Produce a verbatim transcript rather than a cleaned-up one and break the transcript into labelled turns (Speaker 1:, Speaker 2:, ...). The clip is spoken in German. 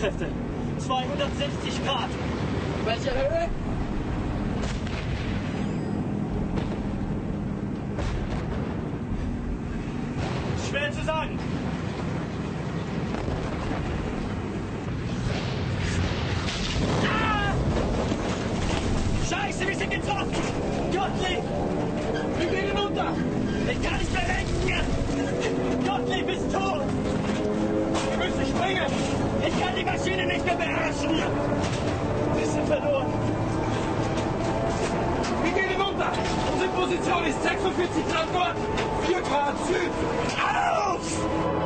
Speaker 1: Rettungskräfte. zweihundertsechzig Grad.
Speaker 2: Welche Höhe?
Speaker 1: Schwer zu sagen. Ah! Scheiße, wir sind getroffen! Gottlieb!
Speaker 2: Wir gehen hinunter!
Speaker 1: Ich kann nicht mehr lenken! Gottlieb ist tot!
Speaker 2: Wir müssen springen!
Speaker 1: Ich kann die Maschine nicht mehr beherrschen! Wir sind verloren!
Speaker 2: Wir gehen hinunter! Unsere Position ist sechsundvierzig Grad Nord, vier Grad Süd!
Speaker 1: Auf!